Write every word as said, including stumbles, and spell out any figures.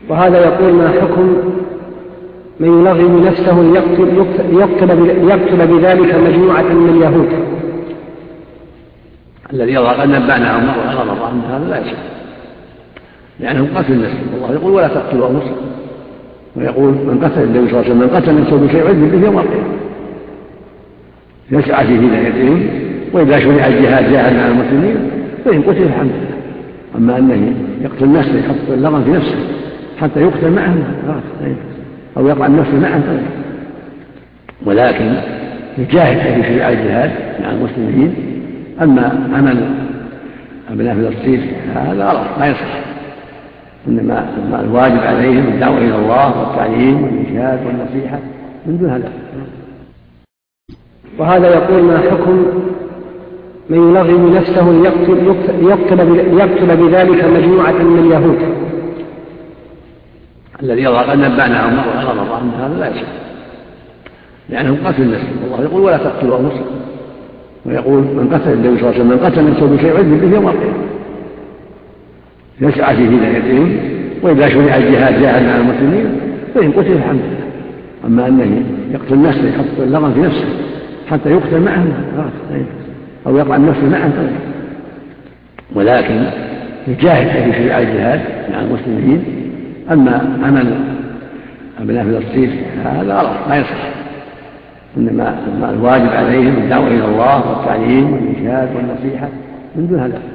وهذا يقول: ما حكم من يلغم نفسه ليقتل, ليقتل, ليقتل بذلك مجموعة من اليهود؟ الذي يضع قد نبعناه مرة مرة أن هذا لا يصح، لأنه قتل النفس. الله يقول: ولا تقتلوا أنفسكم. ويقول: من قتل النبي صلى الله عليه وسلم من قتل نفسه بشيء عذب به يوم القيامة. يسعى في هدايتهم، وإذا شرع الجهاد جاهد مع المسلمين فإن قتل الحمد لله. أما أنه يقتل نفسه يحط اللغم في نفسه حتى يقتل معه أو يقع النفس معه، ولكن يجاهد في شرع الجهاد مع المسلمين. أما عمل أبناء فلسطين هذا غلط ما يصح، إنما الواجب عليهم الدعوة إلى الله والتعليم والإرشاد والنصيحة من دون هذا. وهذا يقول: ما حكم من يلغم نفسه ليقتل, ليقتل, ليقتل بذلك مجموعة من اليهود؟ الذي يضع قد نبعناه مرة مرة أن هذا لا يصح، لأنه قتل النفس. الله يقول: ولا تقتلوا أنفسكم. ويقول: من قتل النبي صلى الله عليه وسلم من قتل نفسه بشيء عذب به يوم القيامة. يسعى في هدايتهم، وإذا شرع الجهاد جاهد مع المسلمين فإن قتل الحمد لله. أما أنه يقتل نفسه يحط اللغم في نفسه حتى يقتل معه أو يقع النفس معه، ولكن يجاهد في شرع الجهاد مع المسلمين. أما عمل أبناء فلسطين هذا غلط ما يصح، إنما الواجب عليهم الدعوة إلى الله والتعليم والإرشاد والنصيحة من دون هذا.